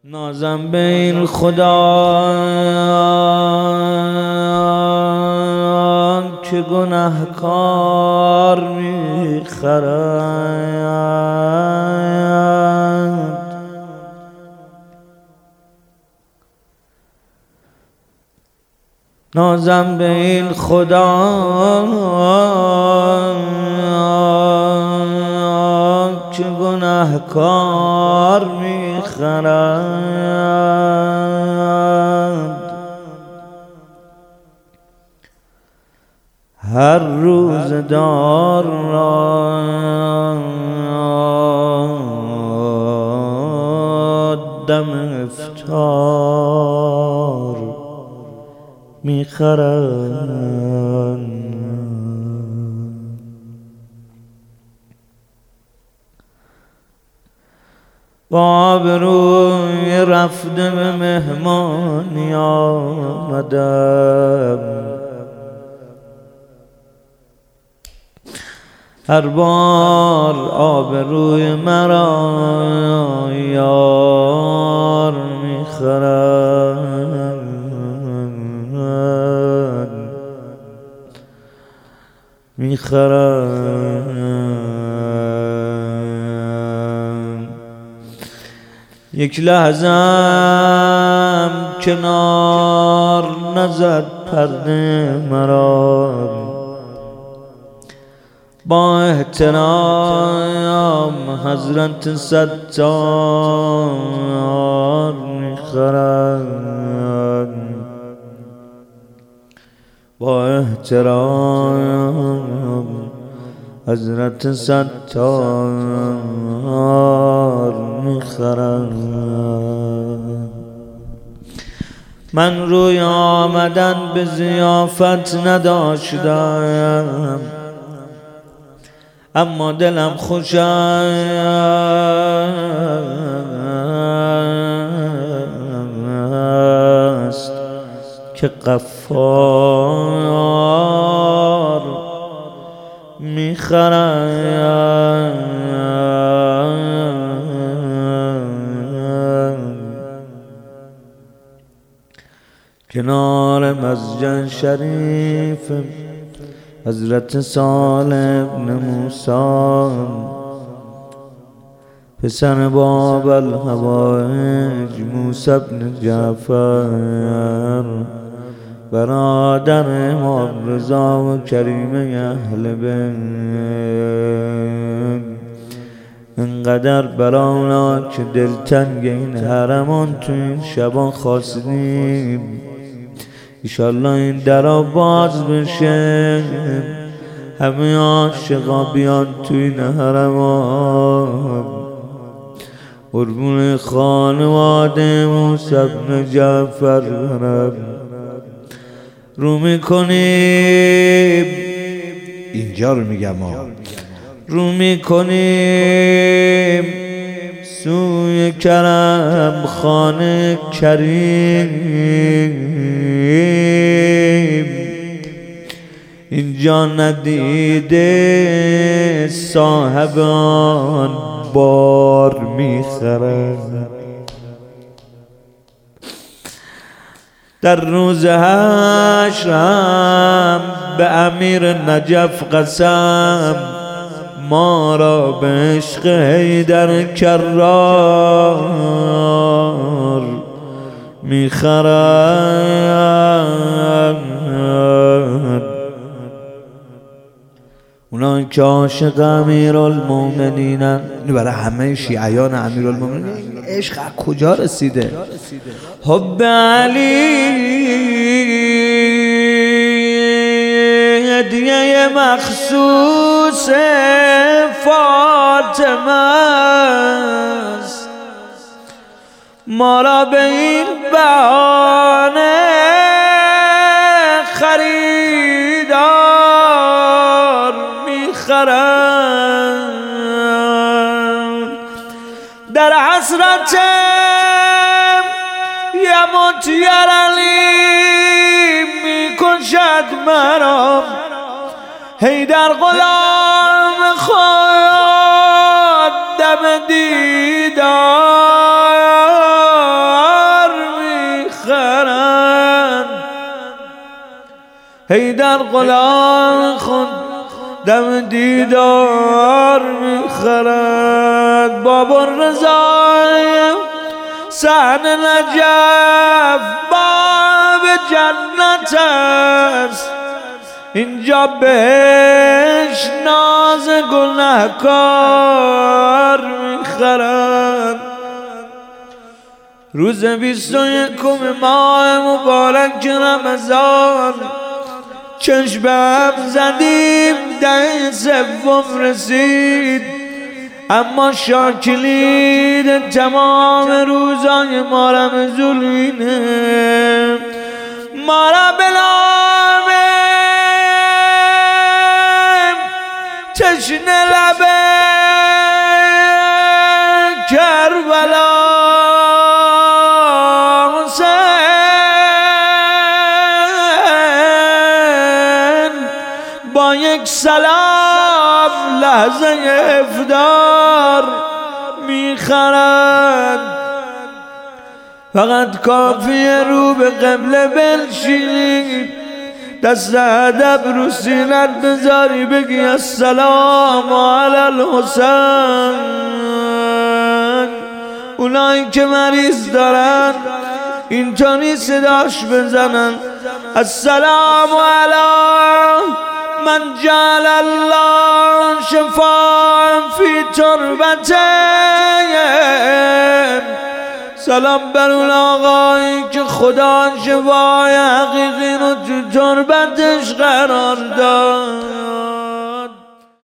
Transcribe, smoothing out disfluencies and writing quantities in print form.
نازم به این خدا که گناهکار میخرد. نازم به این خدا که گناهکار میخرد. هر روز دار را دم افطار میخرند. با آبروی رفته به مهمانی آمدم. هر بار آبروی مرا یار میخرد. یک لحظم کنار نزد پرده مرا. با احترام حضرت ستار میخرد. با احترام حضرت ستار میخرد. من روی آمدن به ضیافت نداشتم، اما دلم خوش است که غفار میخرد. کنار مسجد شریف حضرت صالح ابن موسی، پسر باب الحوائج موسی ابن جعفر، برادر امام رضا و کریمه اهل بیت، انقدر برانا که دلتنگ این حرمان تو این شبان خواستیم ایشالله این درا باز بشه، همه عاشقا بیان تو این حرمان، قربون خانواده موسی بن جعفر رو میکنیم. اینجا رو میگم رو میکنیم سوی کرم خانه کریم. اینجا ندیده صاحب آن بار میخرد. در روز حشرم به امیر نجف قسم، ما را به عشق حیدر کرار میخرد. اونا که عاشق امیرالمومنینن، برای همه شیعیان امیرالمومنین عشق از کجا رسیده؟ حب علی هدیه مخصوص فاطمه است، ما را به این بهانه خریدار میخرند. در حسرت یموت یر علی میکشد مرا، حیدر غلام خود. 的 حیدر غلام خود دم دیدار میخرد. بابا رضا صحن نجف باب جنت است، اینجا بهش ناز گناهکار میخرد. روز 21 ماه مبارک رمضان چشم به هم زدیم، 10 سوم رسید، اما شاکلید تمام روزای ما رمضان اینه. ما را بلامه تشنه لبه کربلا با یک سلام لحظه افطار میخرد. فقط کافیه رو به قبله بنشینی، دست ادب رو سینت بذاری، بگی السلام علی الحسین. اونایی که مریض دارن اینطوری صداش بزنن السلام علی من جعل الله شفاء فی تربتهم. سلام بر اون آقایی که خدا شفای حقیقی رو تو تربتش قرار داد.